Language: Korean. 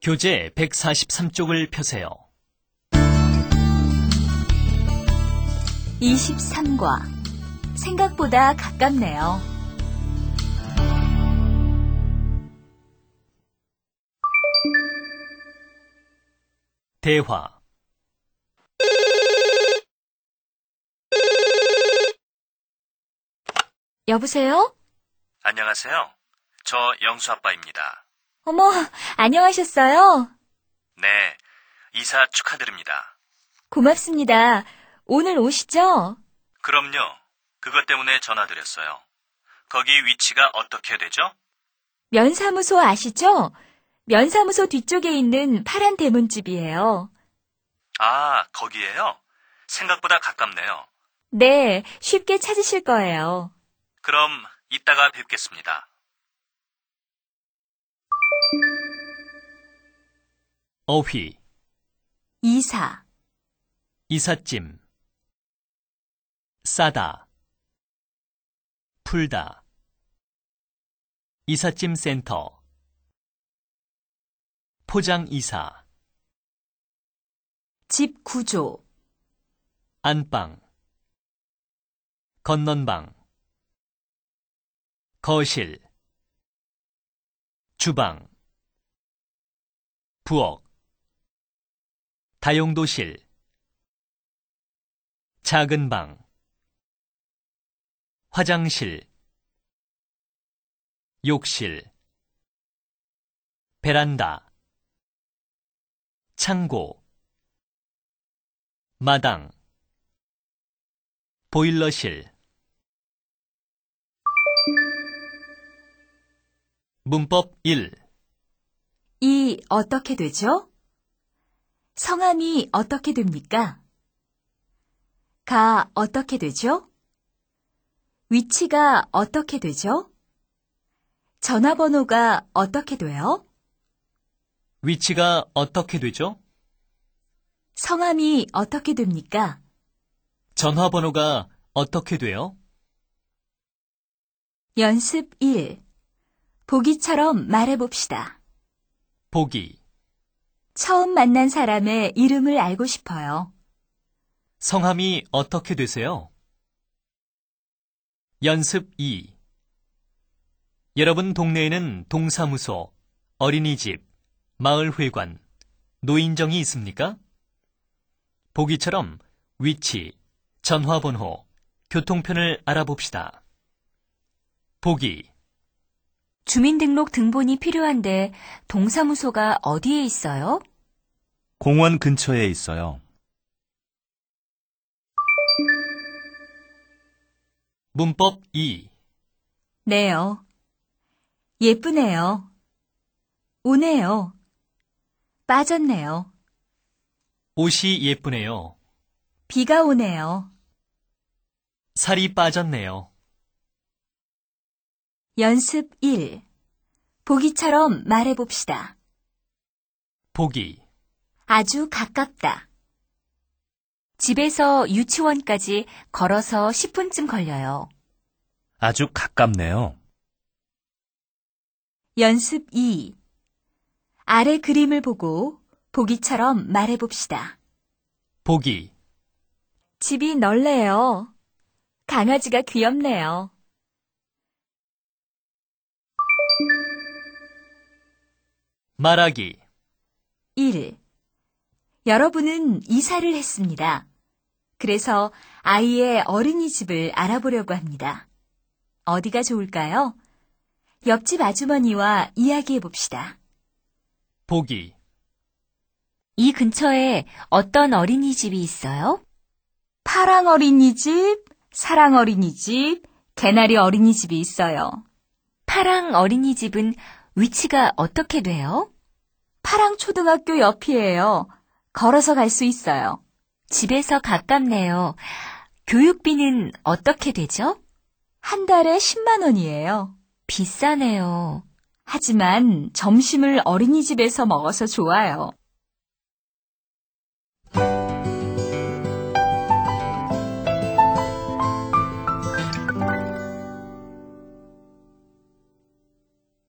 교재 143쪽을 펴세요. 23과. 생각보다 가깝네요. 대화. 여보세요? 안녕하세요. 저 영수 아빠입니다. 어머, 안녕하셨어요? 네, 이사 축하드립니다. 고맙습니다. 오늘 오시죠? 그럼요. 그것 때문에 전화드렸어요. 거기 위치가 어떻게 되죠? 면사무소 아시죠? 면사무소 뒤쪽에 있는 파란 대문집이에요. 아, 거기에요? 생각보다 가깝네요. 네, 쉽게 찾으실 거예요. 그럼 이따가 뵙겠습니다. 어휘. 이사, 이삿짐. 싸다. 풀다. 이삿짐 센터. 포장이사. 집 구조, 안방. 건넌방. 거실. 주방. 부엌. 다용도실. 작은 방. 화장실. 욕실. 베란다. 창고. 마당. 보일러실. 문법 1. 이 어떻게 되죠? 성함이 어떻게 됩니까? 가 어떻게 되죠? 위치가 어떻게 되죠? 전화번호가 어떻게 돼요? 위치가 어떻게 되죠? 성함이 어떻게 됩니까? 전화번호가 어떻게 돼요? 연습 1. 보기처럼 말해봅시다. 보기. 처음 만난 사람의 이름을 알고 싶어요. 성함이 어떻게 되세요? 연습 2. 여러분 동네에는 동사무소, 어린이집, 마을회관, 노인정이 있습니까? 보기처럼 위치, 전화번호, 교통편을 알아봅시다. 보기. 주민등록 등본이 필요한데 동사무소가 어디에 있어요? 공원 근처에 있어요. 문법 2. 네요. 예쁘네요. 오네요. 빠졌네요. 옷이 예쁘네요. 비가 오네요. 살이 빠졌네요. 연습 1. 보기처럼 말해봅시다. 보기. 아주 가깝다. 집에서 유치원까지 걸어서 10분쯤 걸려요. 아주 가깝네요. 연습 2. 아래 그림을 보고 보기처럼 말해봅시다. 보기. 집이 넓네요. 강아지가 귀엽네요. 말하기. 1. 여러분은 이사를 했습니다. 그래서 아이의 어린이집을 알아보려고 합니다. 어디가 좋을까요? 옆집 아주머니와 이야기해 봅시다. 보기. 이 근처에 어떤 어린이집이 있어요? 파랑 어린이집, 사랑 어린이집, 개나리 어린이집이 있어요. 파랑 어린이집은 위치가 어떻게 돼요? 파랑 초등학교 옆이에요. 걸어서 갈 수 있어요. 집에서 가깝네요. 교육비는 어떻게 되죠? 한 달에 10만 원이에요. 비싸네요. 하지만 점심을 어린이집에서 먹어서 좋아요.